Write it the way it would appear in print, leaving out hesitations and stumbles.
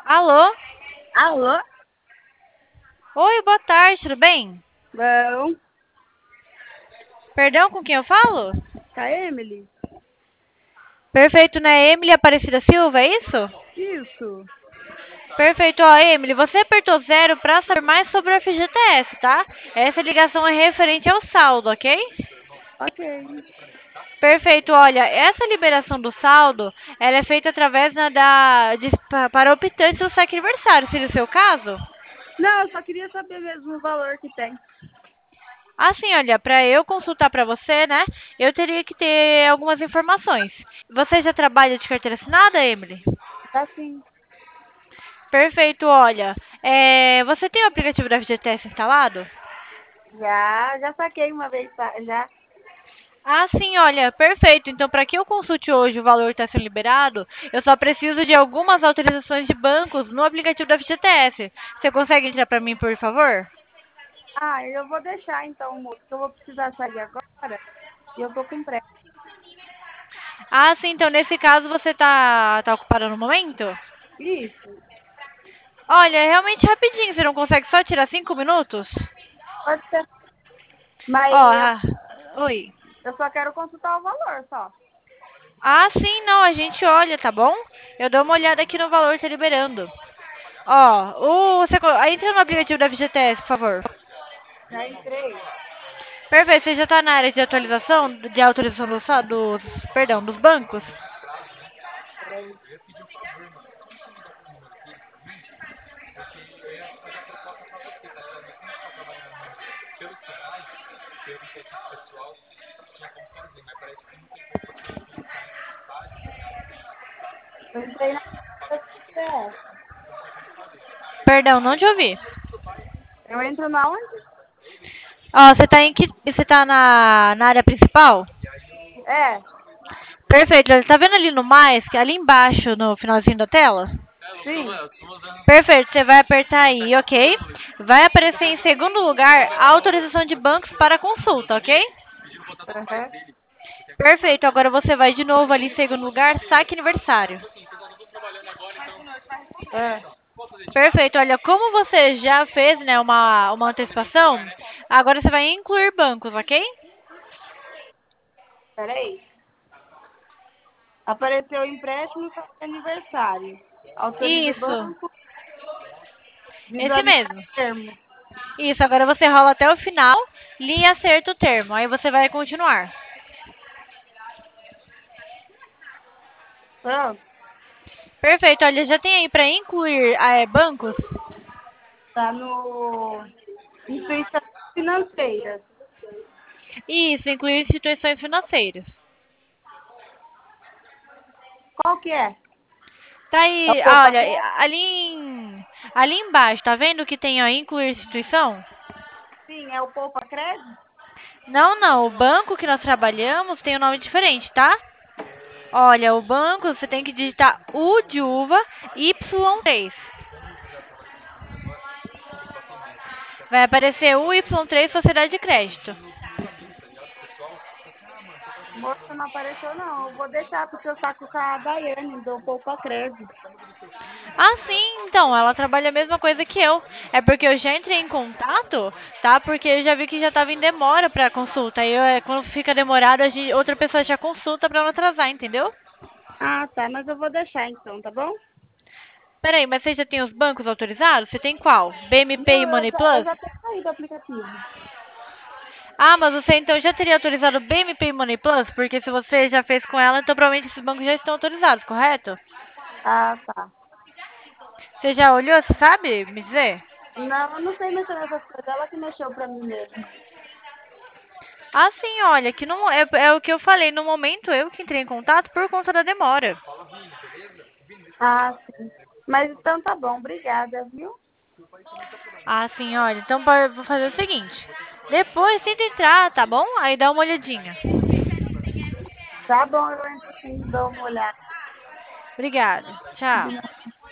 Alô? Alô? Oi, boa tarde, tudo bem? Bom, Perdão, com quem eu falo? tá, Emily? Perfeito, né? Emily Aparecida Silva, é isso? Isso. Perfeito, ó, Emily, você apertou zero para saber mais sobre o FGTS, tá? Essa ligação é referente ao saldo, ok? Ok. Perfeito, olha, essa liberação do saldo, ela é feita através para optantes do saque aniversário, seria o seu caso? Não, eu só queria saber mesmo o valor que tem. Assim, olha, para eu consultar para você, né, eu teria que ter algumas informações. Você já trabalha de carteira assinada, Emily? Tá sim. Perfeito, olha. Você tem o aplicativo da FGTS instalado? Já saquei uma vez, já. Ah, sim, olha, perfeito. Então, para que eu consulte hoje o valor que está sendo liberado, eu só preciso de algumas autorizações de bancos no aplicativo da FGTS. Você consegue entrar para mim, por favor? Ah, eu vou deixar então, moço, que eu vou precisar sair agora e eu tô com pressa. Ah, sim, então nesse caso você tá ocupada no momento? Isso, Olha, realmente rapidinho, você não consegue só tirar 5 minutos? pode ser. Ó, Mas oi. eu só quero consultar o valor, só. Ah, sim, não, a gente olha, tá bom? Eu dou uma olhada aqui no valor que tá liberando. Ó, entra no aplicativo da FGTS, por favor. Já entrei. Perfeito, você já está na área de atualização, de autorização perdão, dos bancos? Peraí. Eu entrei na CPF. Perdão, não te ouvi. Eu entro na onde? Ó, você tá na área principal? É, Perfeito, tá vendo ali no mais, que é ali embaixo, no finalzinho da tela? sim. Perfeito, você vai apertar aí, ok? Vai aparecer em segundo lugar a autorização de bancos para consulta, ok? Aham. Perfeito, agora você vai de novo ali em segundo lugar, saque aniversário. É. Perfeito, olha, como você já fez, né, uma antecipação, agora você vai incluir bancos, ok? Peraí. Apareceu empréstimo para aniversário. Autoriza o Isso, banco, esse visualizar mesmo. termo. Isso, agora você rola até o final e acerta o termo, aí você vai continuar. Pronto. Perfeito, olha, já tem aí para incluir bancos? Tá no instituições financeiras. Isso, incluir instituições financeiras. Qual que é? Tá É o aí, Poupa olha, Crédito? ali embaixo, tá vendo que tem ó, incluir instituição? Sim, é o Poupa Crédito? Não, não, o banco que nós trabalhamos tem um nome diferente, tá? Olha, o banco você tem que digitar U de uva Y3. Vai aparecer U Y3 Sociedade de Crédito. Moça, não apareceu não. Eu vou deixar porque eu saco com a Daiane do Poupa Crédito. Ah, sim, então, ela trabalha a mesma coisa que eu. É porque eu já entrei em contato, tá? Porque eu já vi que já tava em demora pra consulta. Aí quando fica demorado, outra pessoa já consulta pra não atrasar, entendeu? Ah, tá. Mas eu vou deixar então, tá bom? Peraí, mas você já tem os bancos autorizados? Você tem qual? BMP e Não, Money eu Plus? já tenho saído do aplicativo. Ah, mas você então já teria autorizado o BMP e Money Plus? Porque se você já fez com ela, então provavelmente esses bancos já estão autorizados, correto? Ah, tá. Você já olhou, você sabe me dizer? Não, eu não sei mexer nessas coisas. Ela que mexeu pra mim mesmo. Ah, sim, olha, que não é o que eu falei. No momento, eu que entrei em contato por conta da demora. Ah, sim. Mas então tá bom. Obrigada, viu? Ah, sim, olha, então vou fazer o seguinte. Depois tenta entrar, tá bom? Aí dá uma olhadinha. Tá bom, eu entro sim, dou uma olhada. Obrigada. Tchau.